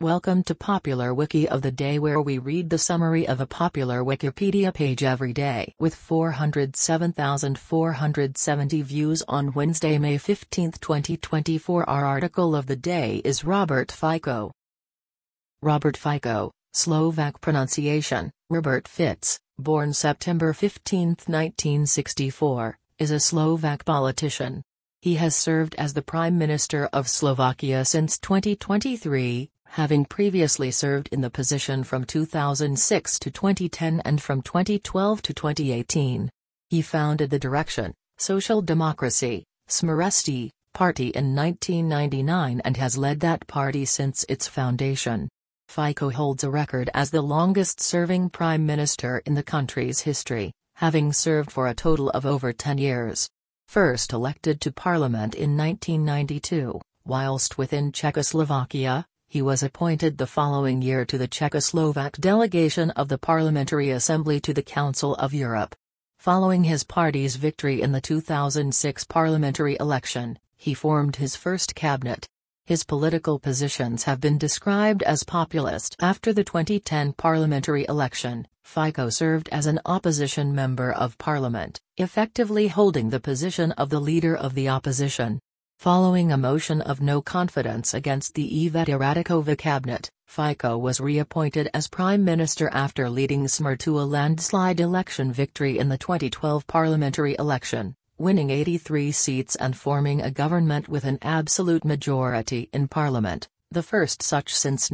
Welcome to Popular Wiki of the Day, where we read the summary of a popular Wikipedia page every day. With 407,470 views on Wednesday, May 15, 2024, our article of the day is Robert Fico. Robert Fico, Slovak pronunciation, Robert Fico, born September 15, 1964, is a Slovak politician. He has served as the Prime Minister of Slovakia since 2023, having previously served in the position from 2006 to 2010 and from 2012 to 2018. He founded the Direction, Social Democracy, Smeresti, party in 1999 and has led that party since its foundation. Fico holds a record as the longest-serving Prime Minister in the country's history, having served for a total of over 10 years. First elected to Parliament in 1992, whilst within Czechoslovakia, he was appointed the following year to the Czechoslovak delegation of the Parliamentary Assembly to the Council of Europe. Following his party's victory in the 2006 parliamentary election, he formed his first cabinet. His political positions have been described as populist. After the 2010 parliamentary election, Fico served as an opposition member of parliament, effectively holding the position of the leader of the opposition. Following a motion of no confidence against the Iveta Radičová cabinet, Fico was reappointed as Prime Minister after leading Smer to a landslide election victory in the 2012 parliamentary election, winning 83 seats and forming a government with an absolute majority in parliament, the first such since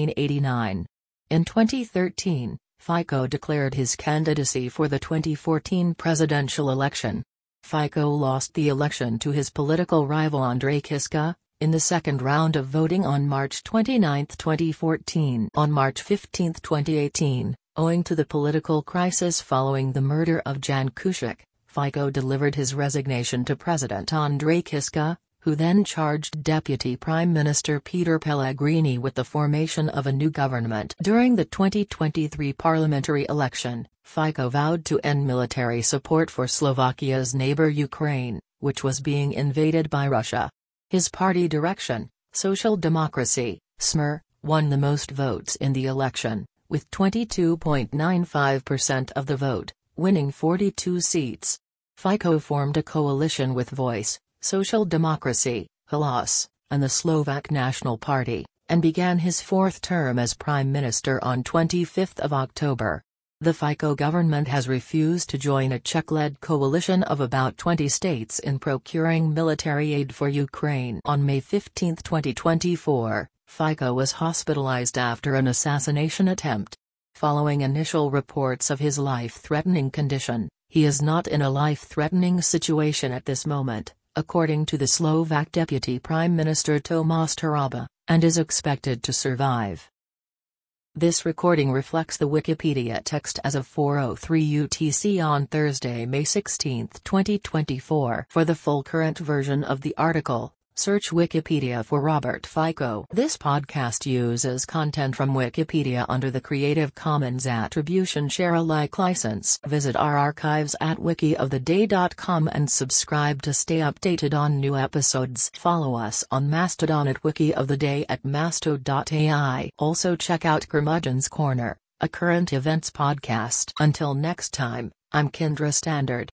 1989. In 2013, Fico declared his candidacy for the 2014 presidential election. Fico lost the election to his political rival Andrej Kiska, in the second round of voting on March 29, 2014. On March 15, 2018, owing to the political crisis following the murder of Jan Kuciak, Fico delivered his resignation to President Andrej Kiska, who then charged Deputy Prime Minister Peter Pellegrini with the formation of a new government. During the 2023 parliamentary election, Fico vowed to end military support for Slovakia's neighbor Ukraine, which was being invaded by Russia. His party Direction, Social Democracy, Smer, won the most votes in the election, with 22.95% of the vote, winning 42 seats. Fico formed a coalition with Voice, Social Democracy, Hlas, and the Slovak National Party, and began his fourth term as Prime Minister on 25 October. The Fico government has refused to join a Czech-led coalition of about 20 states in procuring military aid for Ukraine. On May 15, 2024, Fico was hospitalized after an assassination attempt. Following initial reports of his life-threatening condition, he is not in a life-threatening situation at this moment, according to the Slovak Deputy Prime Minister Tomáš Taraba, and is expected to survive. This recording reflects the Wikipedia text as of 4:03 UTC on Thursday, May 16, 2024. For the full current version of the article, search Wikipedia for Robert Fico. This podcast uses content from Wikipedia under the Creative Commons Attribution Share Alike license. Visit our archives at wikioftheday.com and subscribe to stay updated on new episodes. Follow us on Mastodon at wikioftheday at masto.ai. Also check out Curmudgeon's Corner, a current events podcast. Until next time, I'm Kendra Standard.